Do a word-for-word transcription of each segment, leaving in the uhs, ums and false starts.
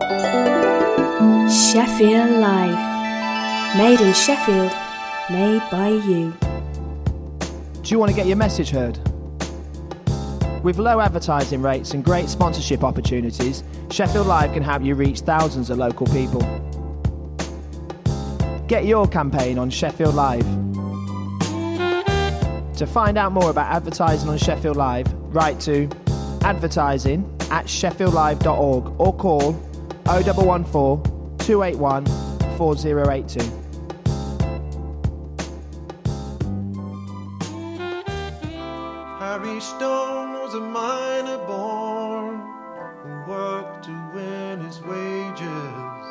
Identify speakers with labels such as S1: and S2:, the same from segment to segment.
S1: Sheffield Live. Made in Sheffield, made by you.
S2: Do you want to get your message heard? With low advertising rates and great sponsorship opportunities, Sheffield Live can help you reach thousands of local people. Get your campaign on Sheffield Live. To find out more about advertising on Sheffield Live, write to advertising at sheffield live dot org or call oh one one four, two eight one, four oh eight two.
S3: Harry Stone was a miner born who worked to win his wages,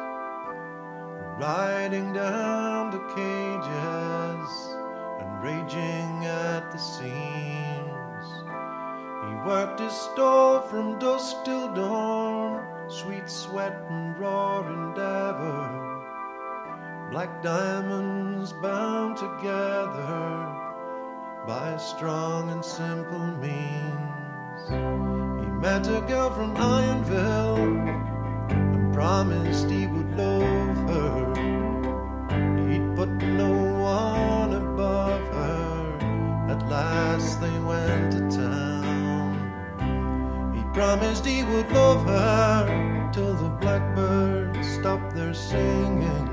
S3: riding down the cages and raging at the seams. He worked his store from dusk till dawn, sweet sweat and raw endeavor, black diamonds bound together by a strong and simple means. He met a girl from Ironville and promised he would love her. He'd put no one above her. At last they went to town. He promised he would love her till the blackbirds stopped their singing,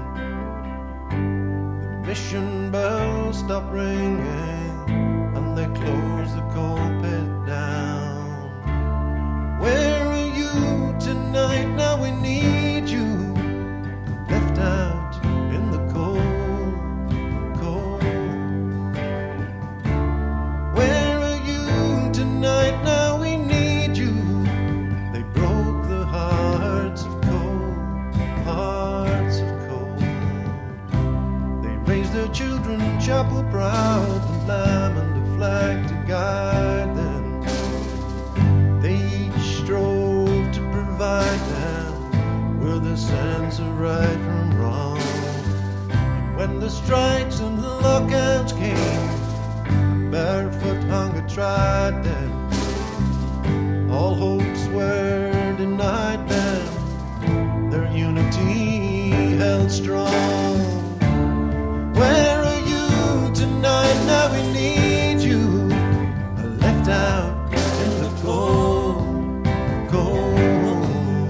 S3: the mission bells stopped ringing, and they closed the coal pit down. Where are you tonight? Now we need you. Left out in the cold, cold. Where are you tonight? Now we need you. They broke the hearts of coal, hearts of coal. They raised their children chapel proud, the lamb and the flag to guide them. They each strove to provide them with a sense of right from wrong. And when the strikes and the lockouts came, barefoot hunger tried them. All hopes were denied them. Their unity held strong. Where are you tonight? Now we need you. Left out in the cold, cold.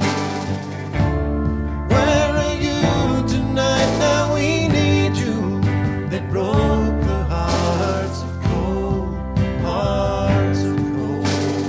S3: Where are you tonight? Now we need you. They broke the hearts of coal, hearts of coal.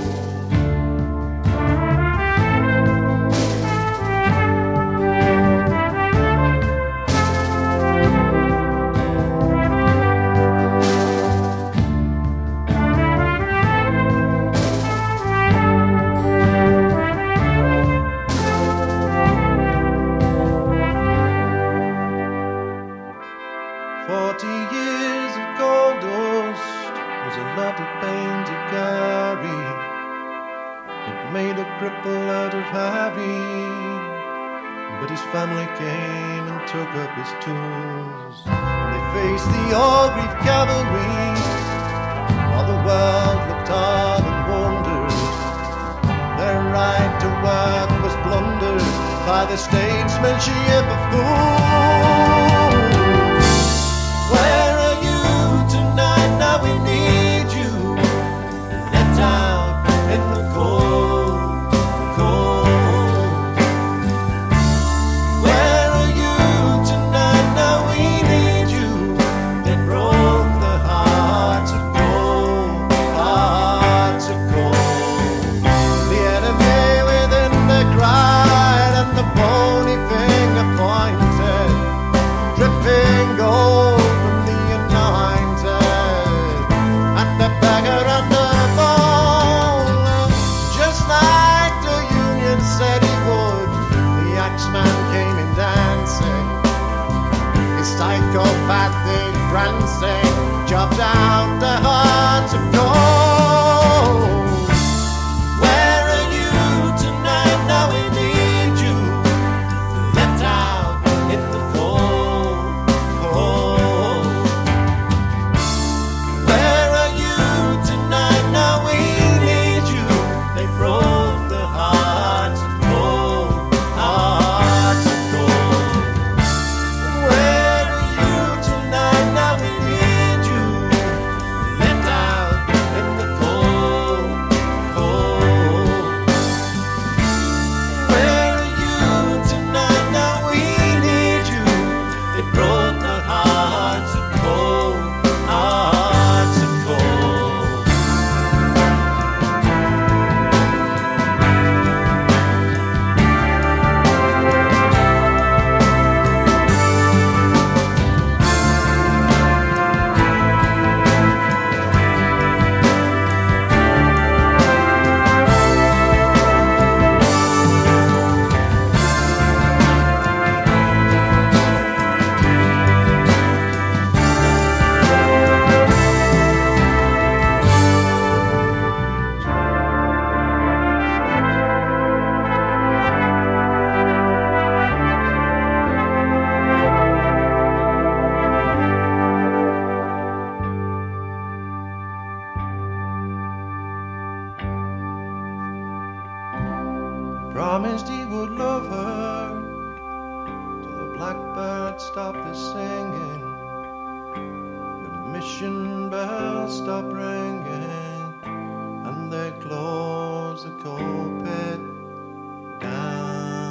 S3: Forty years of gold dust was a lot of pain to carry. It made a cripple out of Harry, but his family came and took up his tools. And they faced the Orgreave cavalry, while the world looked on and wondered. Their right to work was plundered by the statesmanship of fools. Where are you tonight? Now we need you. Left out in the cold, cold. Where are you tonight? Now we need you. They broke the hearts of coal, hearts of coal. The enemy within the cried, and the bony finger pointed, dripping gold. Psychopathic prancing chopped out the hearts of gold. Where are you tonight? Now we need you. Left out in the cold, cold. Where are you tonight? Now we need you. They broke the hearts of gold, hearts would love her till the blackbird stopped their singing, the mission bell stopped ringing, and they closed the coal pit down.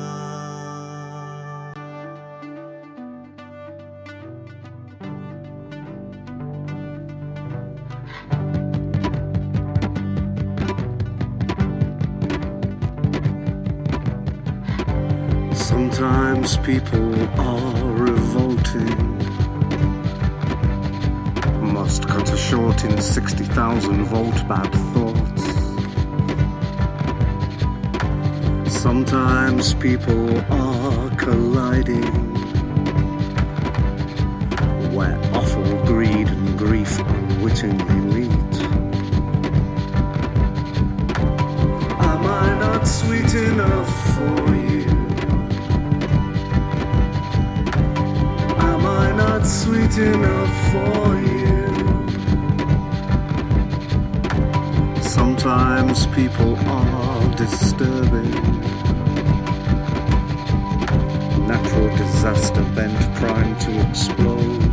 S4: Sometimes people are revolting, must cut a short in sixty thousand volt bad thoughts. Sometimes people are colliding, where awful greed and grief unwittingly meet. Am I not sweet enough for you? Sweet enough for you. Sometimes people are disturbing, natural disaster bent primed to explode.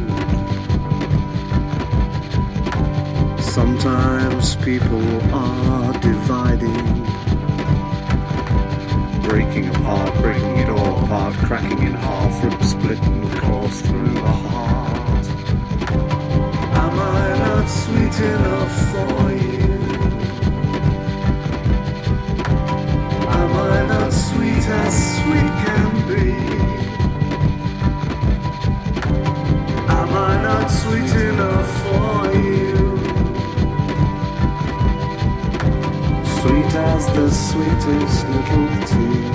S4: Sometimes people are dividing, breaking apart, breaking it all apart, cracking in half, rib splitting, course through the heart. Am I not sweet enough for you? Am I not sweet as sweet can be? Am I not sweet enough for you? Sweet as the sweetest little tea.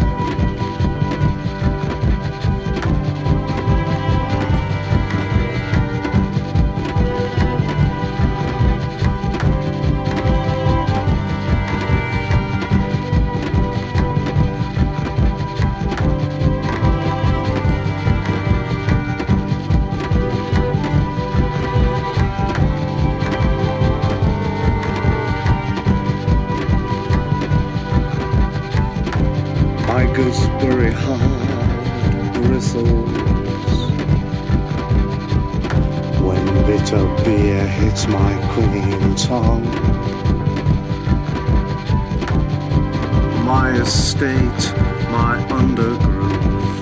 S4: Gooseberry hard bristles when bitter beer hits my quinine tongue. My estate, my undergrowth,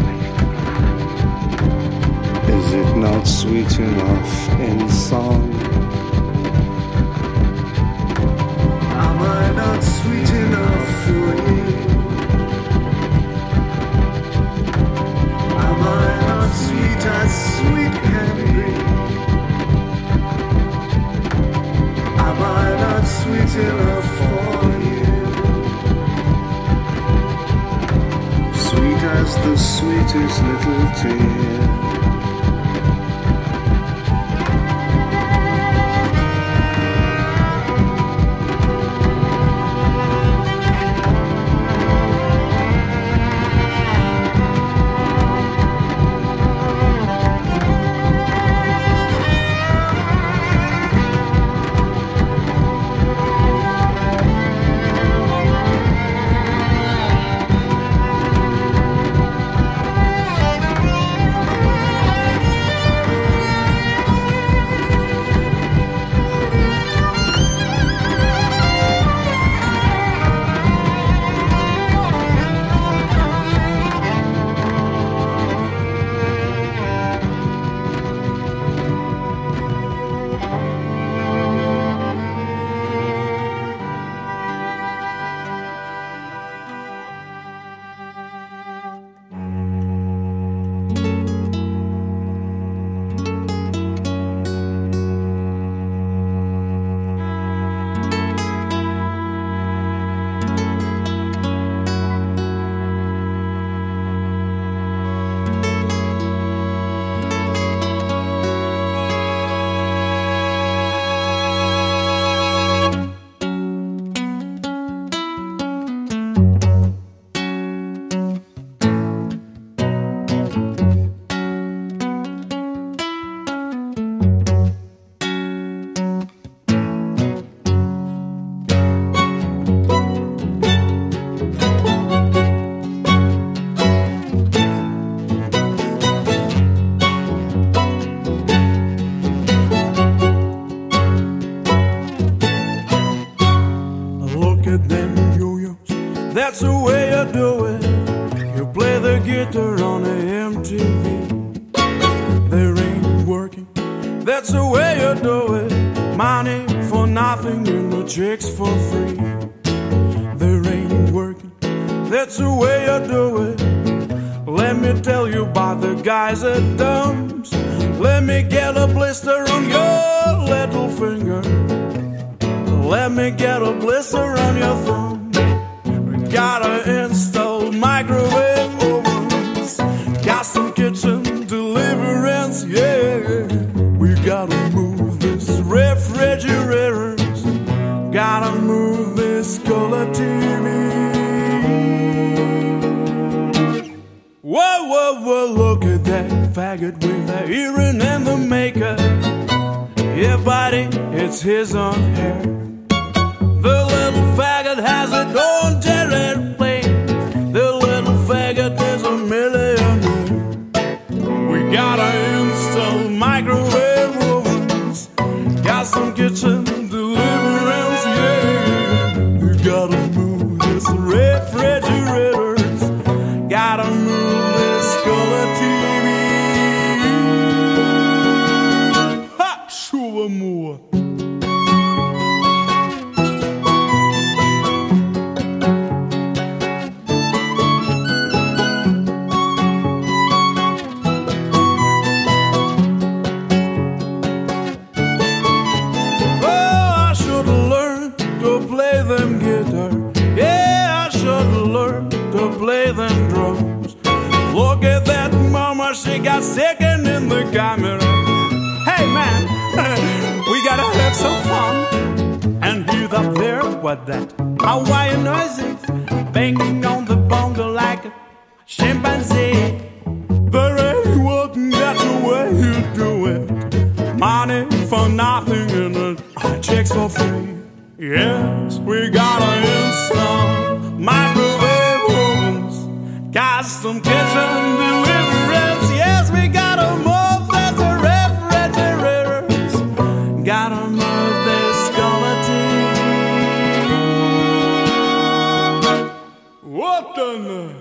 S4: is it not sweet enough in song? Am I not sweet enough for you? Sweet as sweet can be. Am I not sweet enough for you? Sweet as the sweetest little tear.
S5: guitar on a M T V. There ain't working, that's the way you do it. Money for nothing and the chicks for free. There ain't working, that's the way you do it. Let me tell you about the guys at Dumps. Let me get a blister on your little finger. Let me get a blister on your thumb. We gotta install microwave ovens, custom kitchen deliverance, yeah. We gotta move this refrigerators, gotta move this color T V. Whoa, whoa, whoa, look at that faggot with the earring and the makeup. Yeah, buddy, it's his own hair. The little faggot has a own jet plane. The little faggot is a millionaire. We gotta install microwave ovens, got some kitchen deliverance, yeah. We gotta move this refrigerators, gotta move this color T V. Ha! Chuva moa. Look at that mama, she got second in the camera. Hey man, we gotta have some fun. And he's up there, what that? Hawaiian noises, banging on the bongo like a chimpanzee. There ain't working, that's the way you do it. Money for nothing and the checks for free. Yes, we gotta install microwave ovens, custom kitchen deliverance. Yes, we gotta move those refrigerators, gotta move this color T V. What the?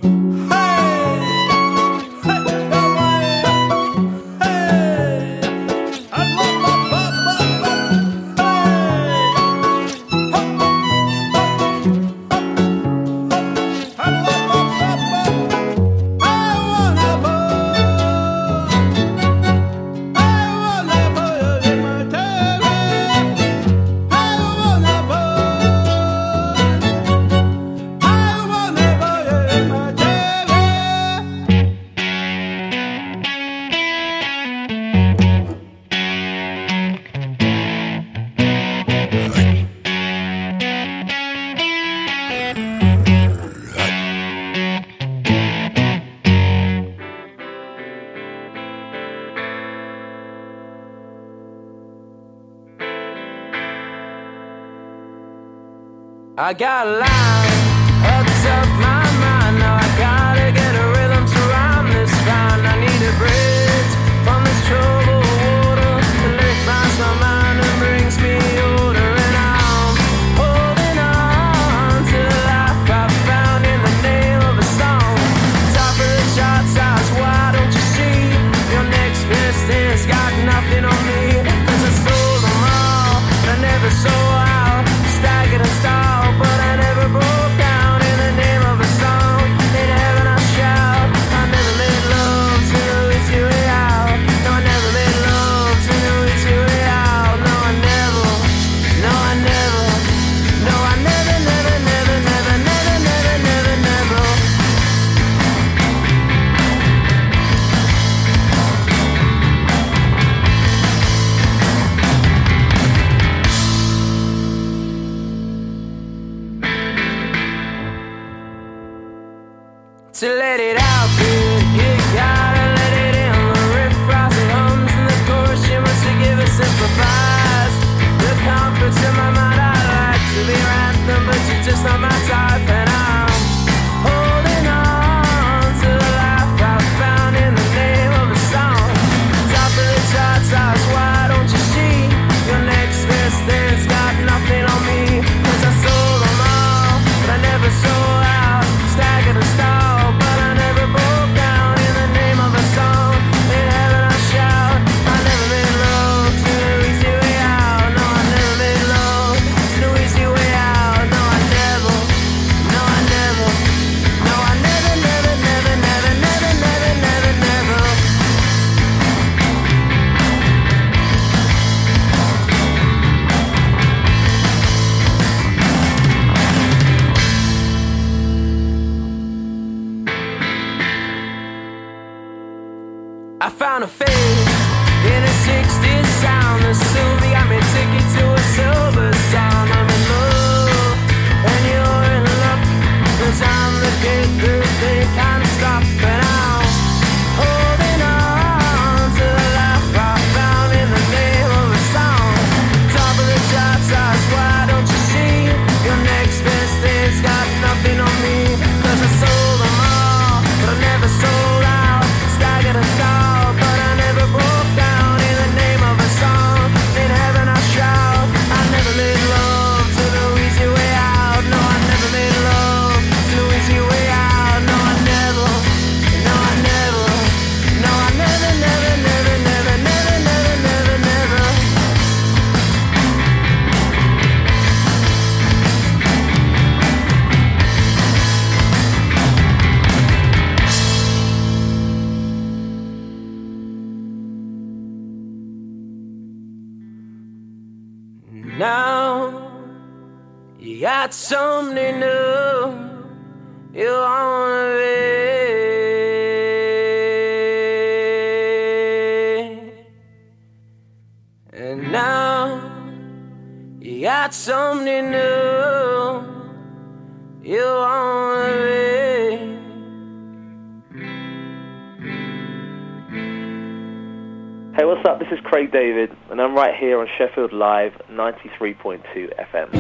S6: I got a line, hooks up my mind. Now I gotta get a rhythm to rhyme this rhyme. I need a bridge from this troubled water to lift my mind and brings me order. And I'm holding on to the life I found in the name of a song. Top of the charts, eyes wide, don't you see? Your next best thing's got nothing on me. Cause I stole them all, I never saw how staggered and stalled, but I never broke. I found a face in a sixties sound. The Sylvie got me ticket to a silver sound. I'm in love and you're in luck. The time to get through, they can't stop. And I'm holding on to the life I found in the name of a song. Top of the charts, eyes wide, don't you see? Your next best thing's got nothing on me. Cause I sold them all, but I never sold out. Staggered and stalled, but I never broke down. In the name of a song, in heaven I shout. I never made love to the easy way out. No, I never made love to the easy way out. No, I never, no, I never, no, I never, never, never, never, never, never, never, never. Now you got something new you wanna be, and now you got something new you wanna be.
S7: Hey, what's up? This is Craig David, and I'm right here on Sheffield Live, ninety-three point two F M.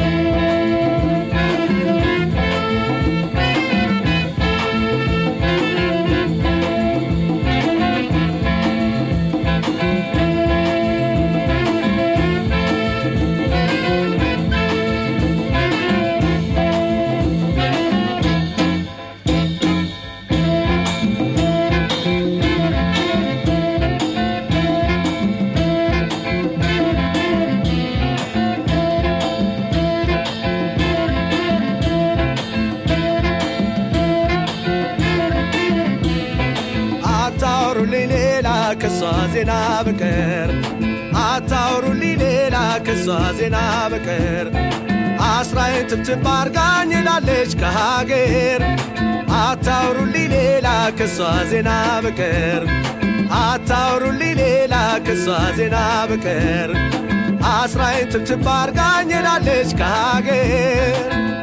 S3: ዜና በቀር አታውሩልኝ ሌላ ከሷ ዜና በቀር አስራዬን ትብትብ አርጋኝ ላለች ከሀገር አታውሩልኝ ሌላ ከሷ ዜና በቀር አታውሩልኝ ሌላ ከሷ ዜና በቀር አስራዬን ትብትብ አርጋኝ ላለች ከሀገር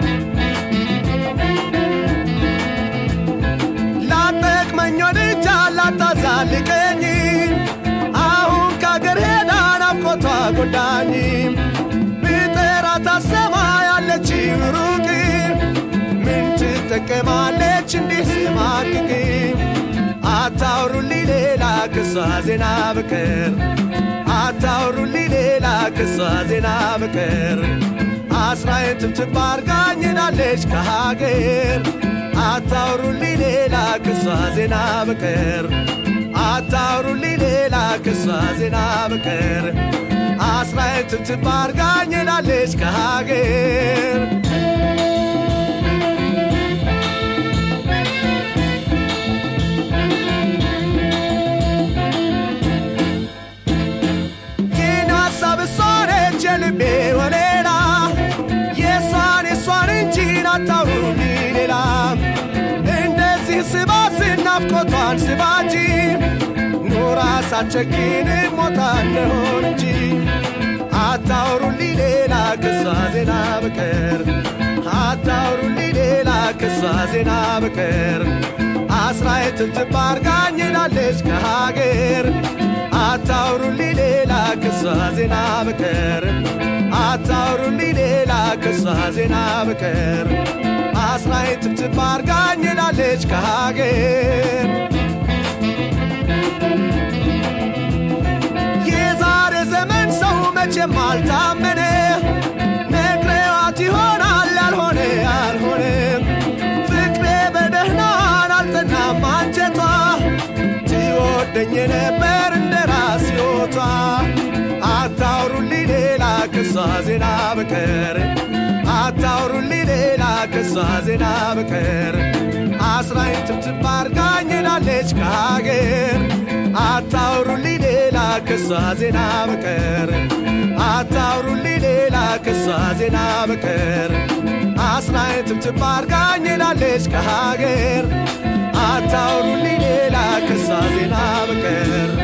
S3: ላጠቅመኝ ወድጃ ላታዛልቀኝ አሁን ከአገር ሄዳ ናፍቆቷ ጎዳኝ ብጠራት አሰማ ያለች ሩቅ ምን ትጠቀማለች እንዲህ ስማቅቅ አታውሩልኝ ሌላ ከሷ ዜና በቀር አታውሩልኝ ሌላ ከሷ ዜና በቀር አስራዬን ትብትብ አርጋኝ ላለች ከሀገር አታውሩልኝ ሌላ ከሷ ዜና በቀር አታውሩልኝ ሌላ ከሷ ዜና በቀር አስራዬን ትብትብ አርጋኝ ላለች ከሀገር ይህን ሀሳብ እሷ ነች የልቤ ወሌላ የሷን የሷን እንጂ አታውሩልኝ ሌላ እንደዚህ ስባስ ናፍቆቷን ስባጂ ኖራ ሳትቸግን ሞታ እንደሆን እንጂ አታውሩልኝ ሌላ ከሷ ዜና በቀር አታውሩልኝ ሌላ ከሷ ዜና በቀር አስራዬን ትብትብ አርጋኝ ላለች ከሀገር አታውሩልኝ ሌላ ከሷ ዜና በቀር አታውሩልኝ ሌላ ከሷ ዜና በቀር አስራዬን ትብትብ አርጋኝ ላለች ከሀገር የዛሬ ዘመን ሰው መቼም አልታመነ ነግሬዋት ይሆናል ያልሆነ ያልሆነ ፍቅሬ በደህናን አልጠናም አንጀቷ ትወደኝ ነበር እንደ ራስ ሕይወቷ አታውሩልኝ ሌላ ከሷ ዜና በቀር አታውሩልኝ ሌላ ከሷ ዜና በቀር አስራዬን ትብትብ አርጋኝ ላለች ከሀገር አታውሩልኝ ሌላ ከሷ ዜና በቀር አታውሩልኝ ሌላ ከሷ ዜና በቀር አስራዬን ትብትብ አርጋኝ ላለች ከሀገር አታውሩልኝ ሌላ ከሷ ዜና በቀር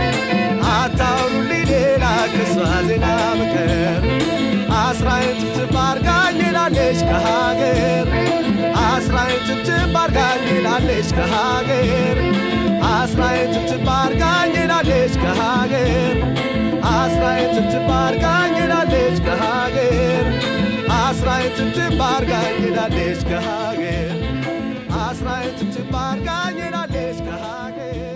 S3: ትባርጋኝ ላለች ከሀገር አስራዬን ትባርጋኝ ላለች ከሀገር አስራዬን ትባርጋኝ ላለች ከሀገር አስራዬን ትባርጋኝ ላለች ከሀገር አስራዬን ትባርጋኝ ላለች ከሀገር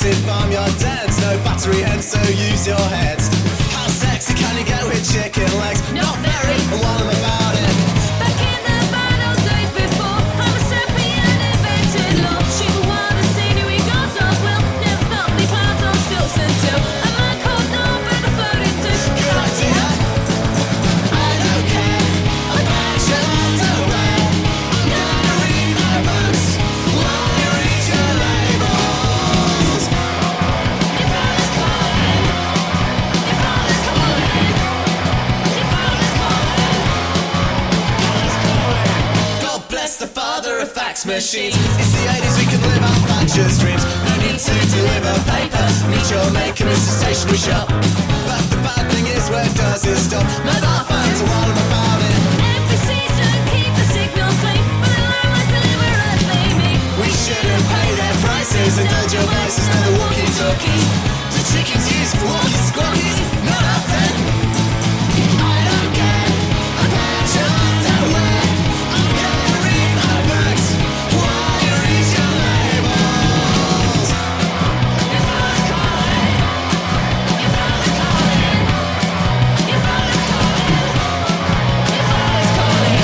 S8: Automated farmyard dens, no battery heads, so use your head. How sexy can you get with chicken legs? Not very. And while I'm about it,
S9: Back in the bad old days before Homo sapien invented law, she wanted to see we got off well. Never felt me parts on stilts until a man called Norbert floated to
S8: good idea. I don't care about your underwear. I'm gonna read my books while you read your labels.
S9: Your father's calling. Your father's calling. Your father's calling. Father's calling.
S8: God bless the father of fax machines. It's the eighties, we can live out Thatcher's dreams. No need to deliver paper. Need your making is a stationery shop. But the bad thing is, where does it stop? Mobile phones are all about it.
S9: N P Cs don't keep the signal clean, but the landlines deliver as they mean.
S8: We shouldn't pay their prices. Indulge your vices, they're the walkie-talkies. Do chickens use walkie-squawkies? Not often. I don't care about your underwear. I'm gonna read my books while you read your labels.
S9: Your father's calling. Your father's calling. Your father's calling. Your father's calling.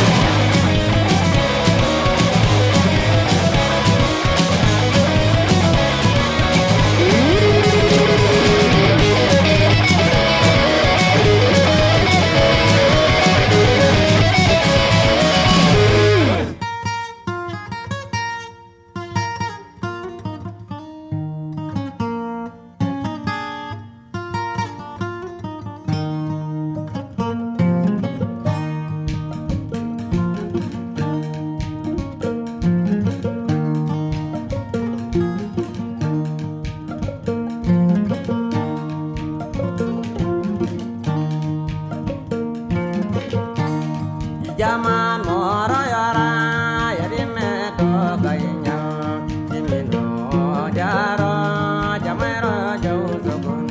S6: Jaman moro yara yadime to kainya timino jaro jamero jau sokun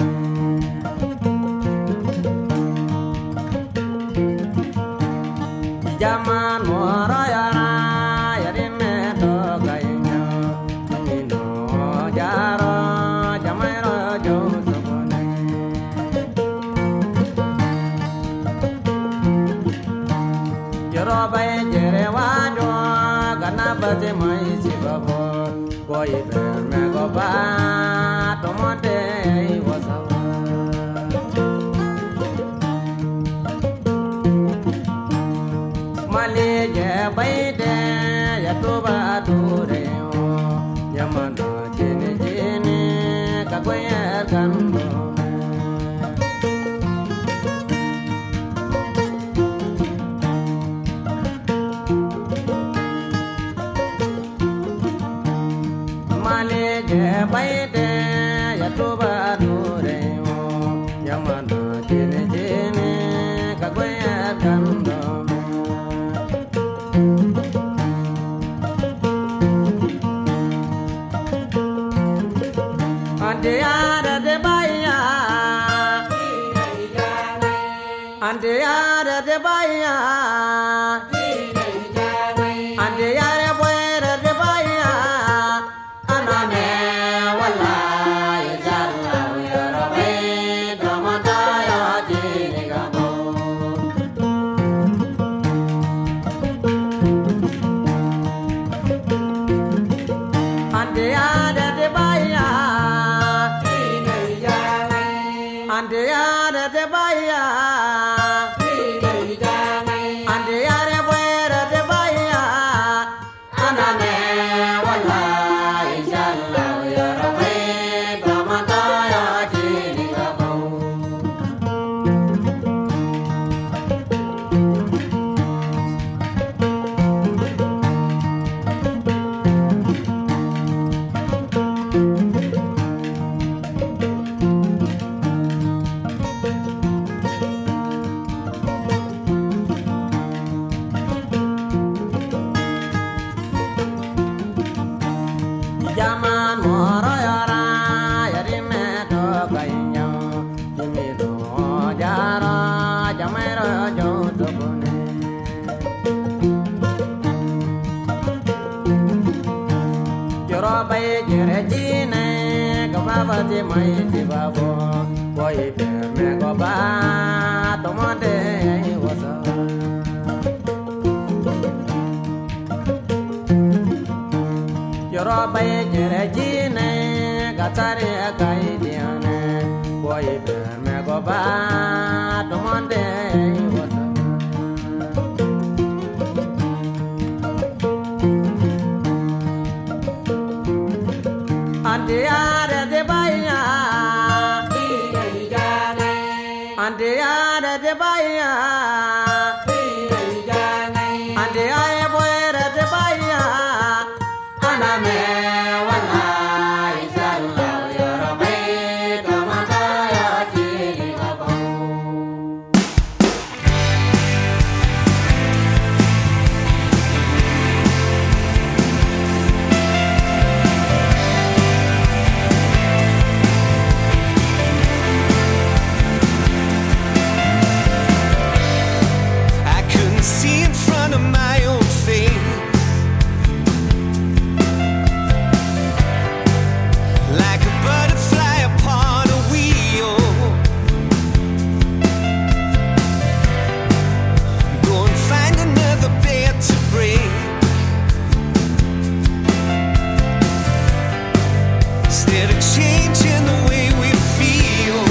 S6: Jaman moro yara yadime to kainya timino jaro jamero jau sokun Yoro bay jere wajo gana bate mai sibabo koi ber me go ba tomote wasawa Male je bay de ya to ba dure o yamano jene jene ka koya kando Baide ya toba dure o yamana jene jene kagoya kando Ande ara de baya Ande ara de baya Ande ara buera de baya Anane wala ya jalla ya rabbi damata ya jinigamo Ande ada de baya Ande ada de baya Ande ada
S10: bati mai di babo boy per me go ba tomade wasa yoro bay jere jine gatare kai diane boy per me go ba tomade wasa ande are de baya ande are de baya ande ay boyre de baya aname wana isalla yoro me kamata ya tiri gabo
S8: See in front of my own face, like a butterfly upon a wheel. Go and find another bed to break. Instead of changing the way we feel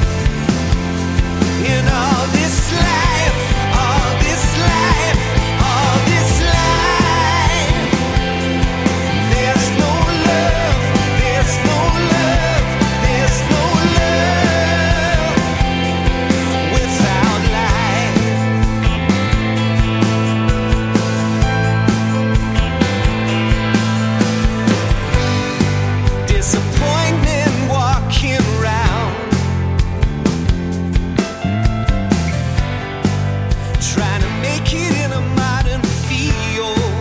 S8: in all this life, all this life, all this life. There's no love, there's no love, there's no love without life. Disappointment walking around, trying to make it in a modern field.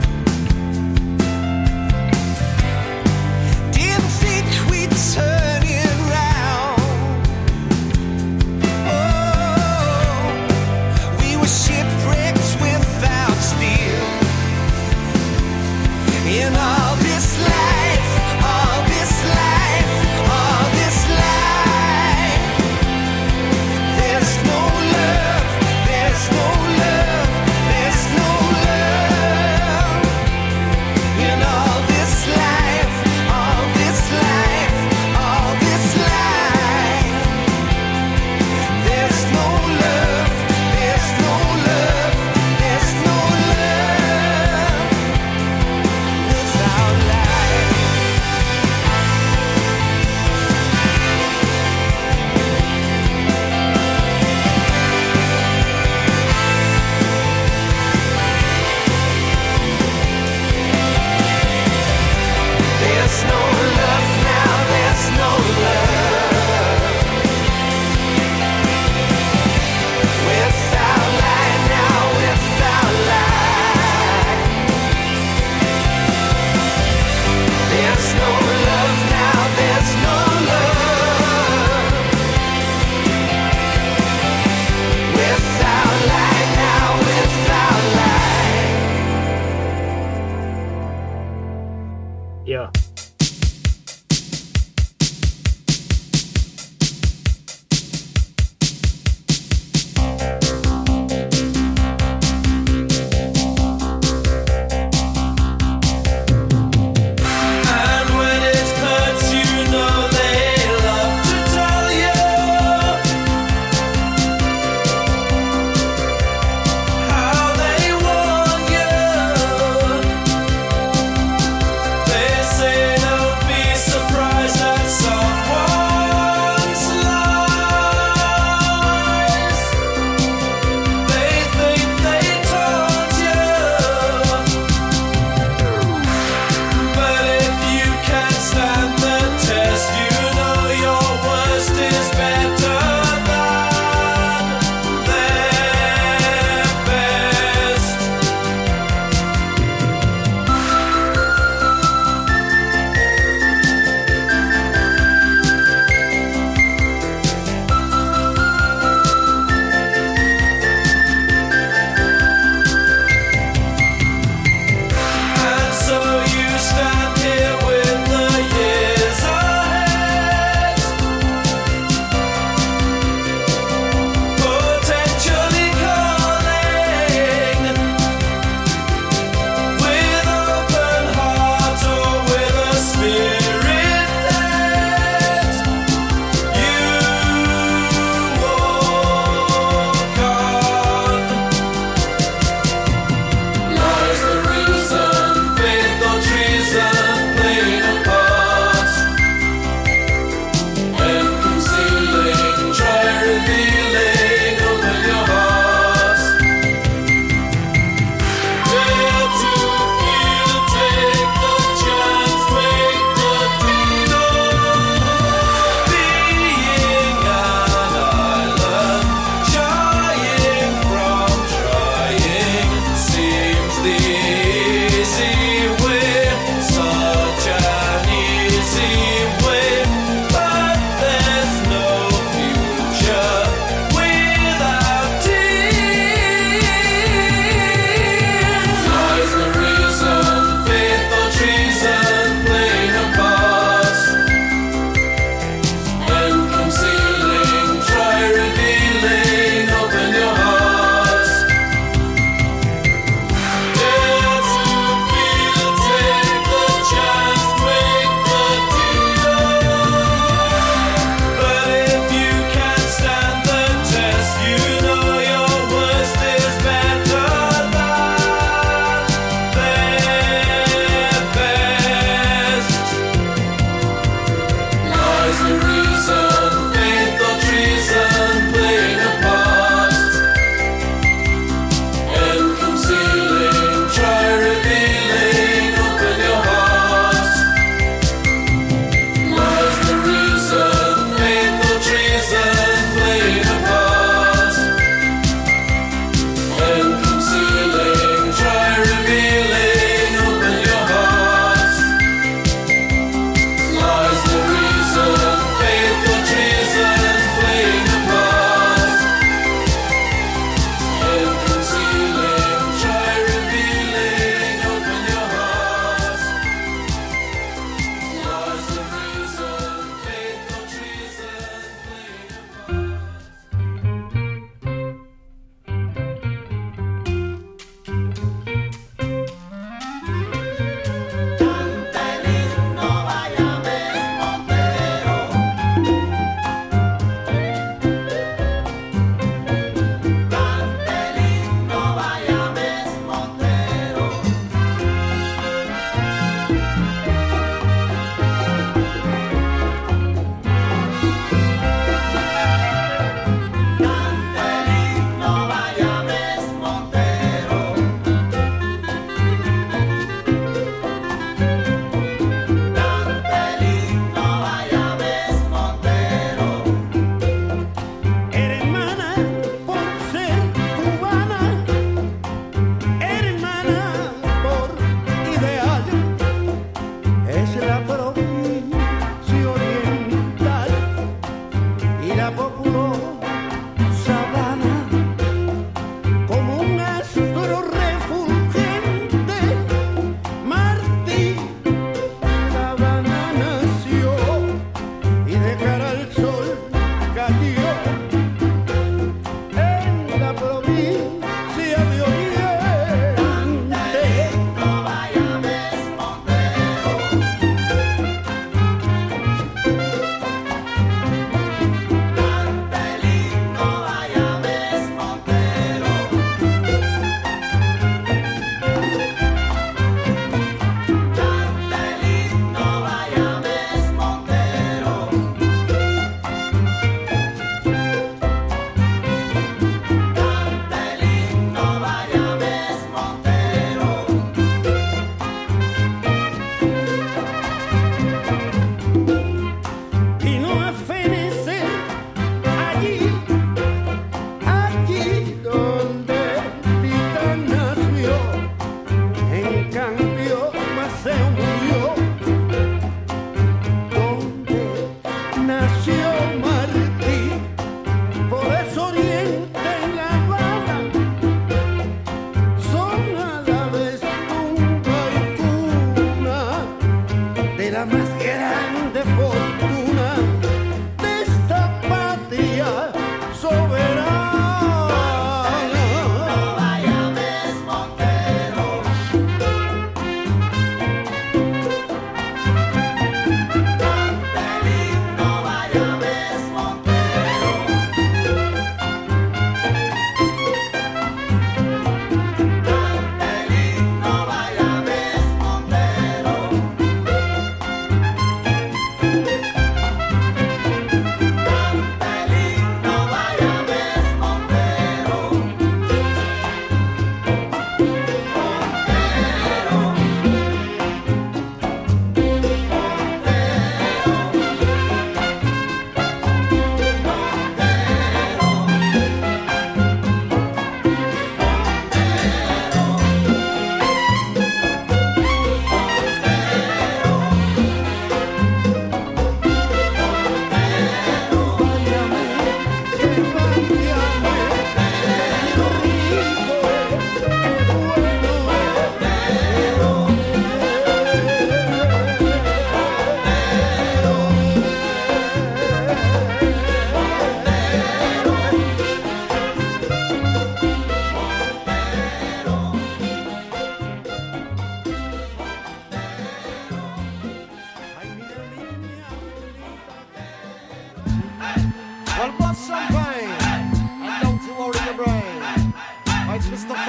S8: Didn't think we'd turn it round. Oh, we were shipwrecked without steel. In all this life, all this life, all this life. There's no love, there's no love, there's no love. In all this life, all this life, all this life. There's no love, there's no love, there's no love without life. There's no love now, there's no love without light now, without light. There's no love now, there's no love without light now, without light.
S11: Yeah.
S6: And when it hurts, you know they love to tell you how they want you. They say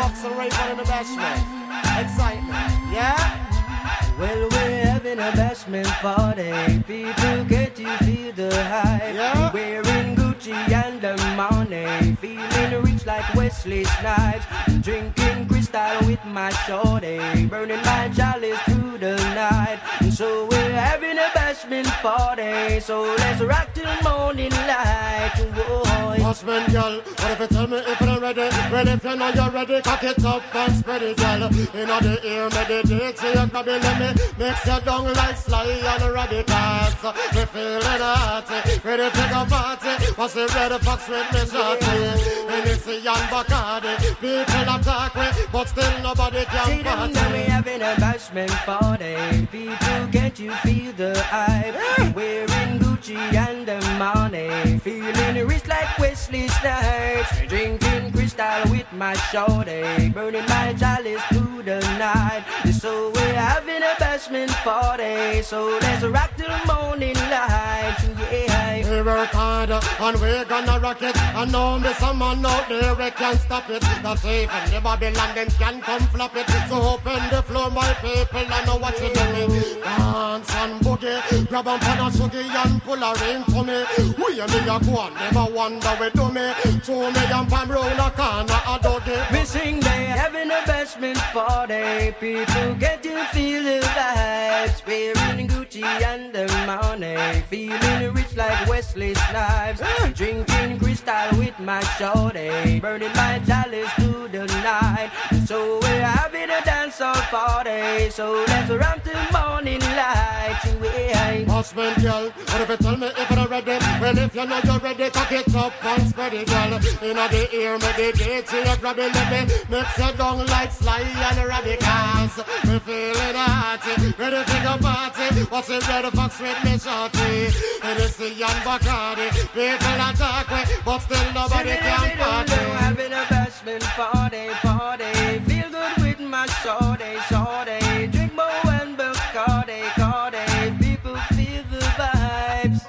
S12: Fox and Rayvon in the bashment. Excitement, yeah?
S10: Well, we're having a bashment party. People, get you feel the hype.
S12: Yeah.
S10: Wearing Gucci and the money. Feeling rich like Wesley Snipes. Drinking crystal with my shorty. Burning my chalice through the night. And so we're having a bashment party. So let's rock till morning light. Whoa.
S12: Bashment girl, what if you tell me if you're ready? Well, if you know you're ready, cock it up and spread it, girl. You know the ear, meditate, so you can be let me. Makes you down like Sly and Radicals. We feeling hearty, ready to go party. What's the red fox with me shorty? Hennessy and Bacardi, people attack me, but still nobody can
S10: See
S12: party.
S10: them now we having a bashment party. People, can't you feel the hype? Wearing Gucci and the money. Feeling rich like Wesley Snipes. Drinking crystal with my shorty. Burning my chalice through the night. So we're having a bashment party. So let's rock till morning light. Yeah.
S12: We work hard and we're gonna rock it. And now there's some man out there we can't stop it. That's even the Babylon them can come flop it. So open the floor my people, I know what you do me. Dance and boogie, grab on pan and sugar and pull a ring to me. We and me a go on, never wonder we do me. To me and Pam round a corner a doggy.
S10: We sing they having a bashment party. People, get you feel the vibes. Wearing Gucci and the money. Feeling rich like Wesley Snipes. Drinking crystal with my shorty. Burning my chalice through the night. So we're having a dancehall party. So let's run till morning light.
S12: Bashment girl, what if you tell me if you're ready? Well, if you know you're ready, cock it up and spread it, girl. You know the ear, meditate, so you grab it, let me mix you down like Sly and Radicals. We feeling hearty, ready to go party. What's the red fox with me shorty? Hennessy and Bacardi, people attack me, but still nobody can party.
S10: Having a bashment party, party. Feel good with my shorty, shorty. Drink more and Bacardi, Cardi. People feel the vibes.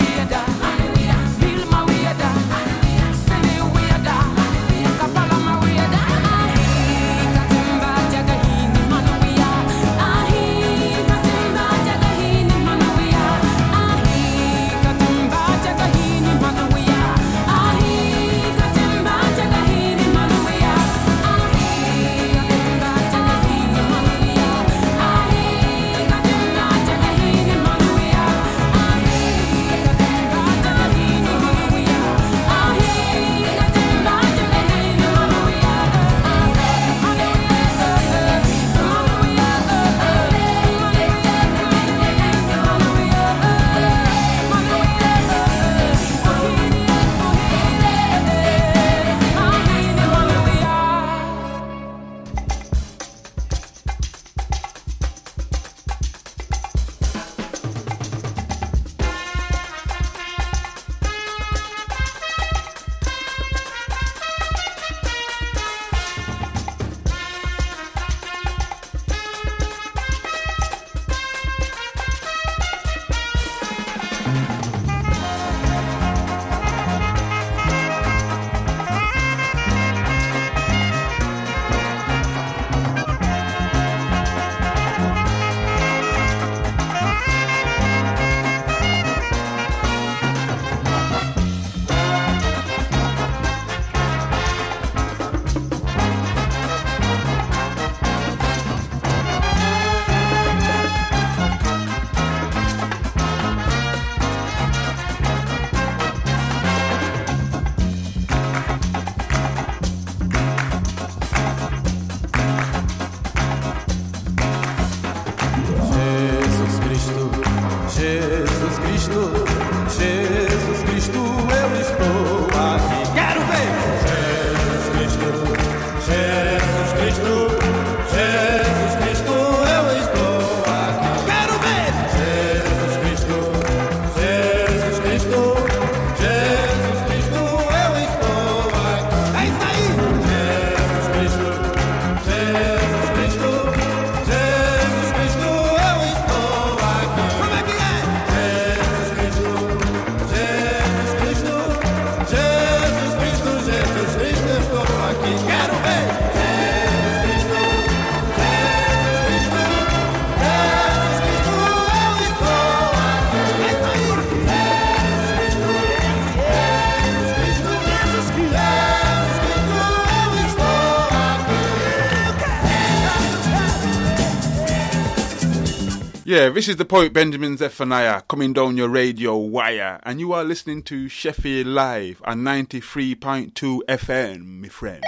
S13: Kapalama
S8: Cristo, quero ver.
S13: Yeah, this is the poet Benjamin Zephaniah coming down your radio wire, and you are listening to Sheffield Live on ninety-three point two F M, my friend.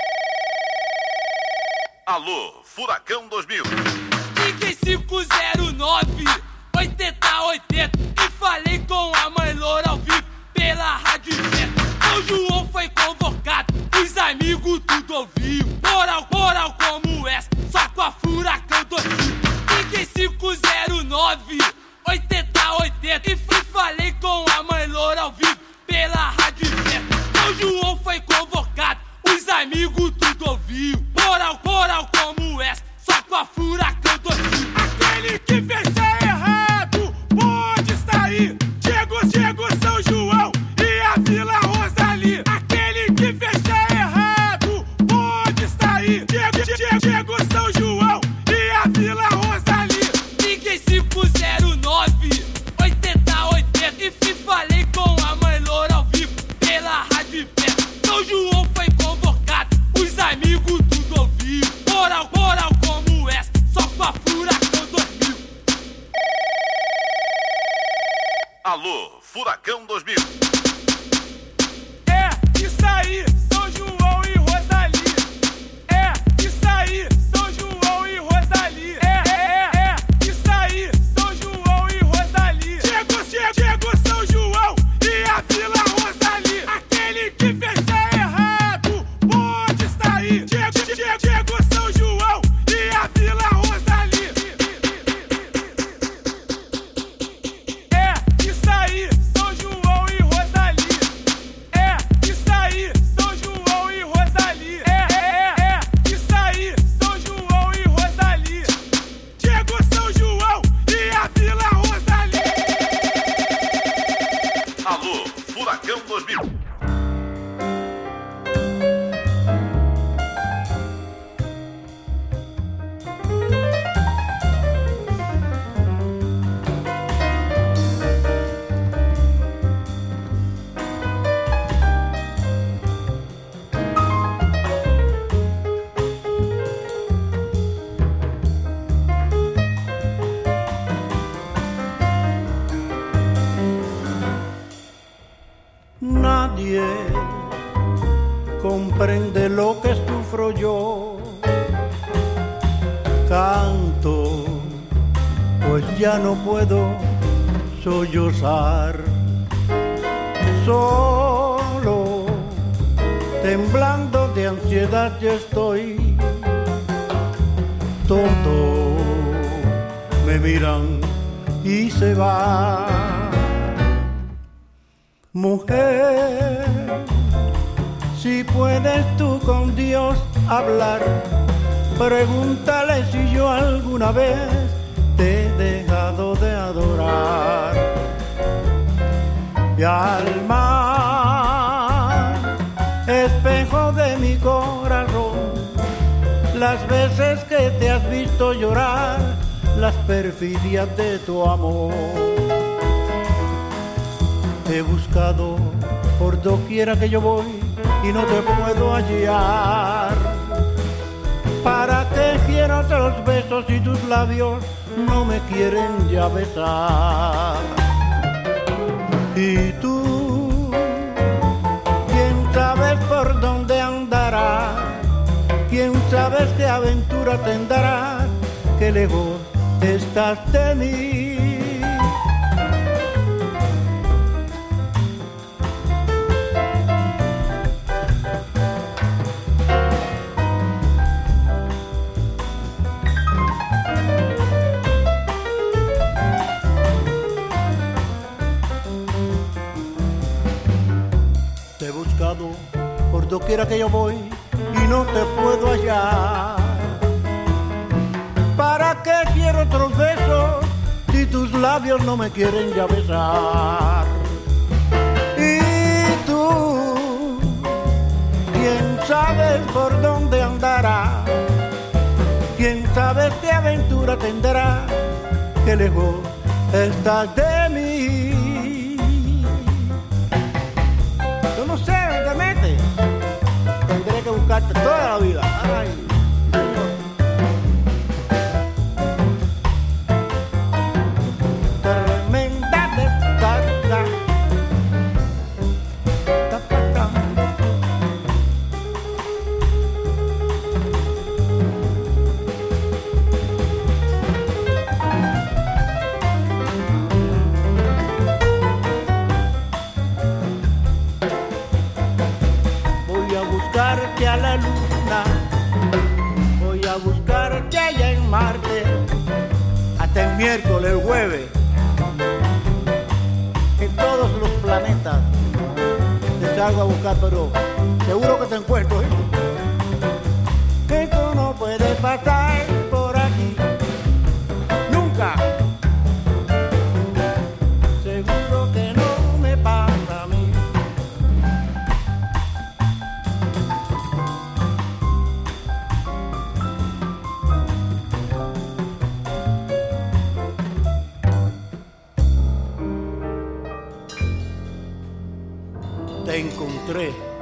S14: Alô, Furacão dois mil.
S15: Liguei cinco zero nove, oitenta oitenta e falei com a mãe Loura ao vivo pela rádio Beta. São João foi convocado, os amigos tudo ouviu. Moral, moral como essa, só com a Furacão dois mil. Liguei cinco zero nove, oitenta oitenta e fui falei com a mãe Loura ao vivo pela rádio Beta. São João foi convocado, os amigos tudo ouviu. Moral, moral como essa, só com a Furacão dois mil. Aquele que fez errado pode sair. Diego, Diego, São João e a Vila Rosalie. Aquele que fez errado pode sair. Diego, Diego, Diego, São João e a Vila Rosalie. Liguei cinco zero nove, oitenta oitenta e fui falei com a mãe Loura ao vivo pela rádio Beta. São João foi convocado, os amigos tudo ouviu. Moral, moral como essa, só com a Furacão dois mil.
S14: Alô, Furacão dois mil.
S15: É, isso aí, São João e Rosalie. É, isso aí, São João e Rosalie. É, é, é, isso aí, São João e Rosalie. Diego, Diego, Diego, São João e a Vila Rosalie. Aquele que fez errado pode sair. Diego, Diego, Diego, São João e a Vila Rosalie. É, isso aí, São João e Rosalie. É, isso aí, São João e Rosalie. É, é, é, isso aí, São João e Rosalie. Diego, São João e a Vila Rosalie.
S14: Alô, Furacão dois mil.
S16: Nadie comprende lo que sufro yo. Canto, pues ya no puedo sollozar. Solo, temblando de ansiedad yo estoy. Todos me miran y se van. Mujer, si puedes tú con Dios hablar, pregúntale si yo alguna vez te he dejado de adorar. Y al mar, espejo de mi corazón, las veces que te has visto llorar, las perfidias de tu amor. Te he buscado por doquiera que yo voy y no te puedo hallar. ¿Para qué quiero otros besos si tus labios no me quieren ya besar? Y tú, ¿quién sabes por dónde andarás? ¿Quién sabes qué aventura tendrás? Que lejos estás de mí. Por doquiera que yo voy y no te puedo hallar. ¿Para qué quiero otros besos si tus labios no me quieren ya besar? Y tú, ¿quién sabes por dónde andará. Quién sabe qué aventura tendrá. Qué lejos estás de mí. Yo no sé dónde te metes. Tendré que buscarte toda la vida. Ay. A la luna, voy a buscarte allá en Marte, hasta el miércoles, el jueves, en todos los planetas te salgo a buscar, pero seguro que te encuentro, ¿eh? Esto no puede pasar por aquí, nunca, seguro que no me pasa a mí. Te encontré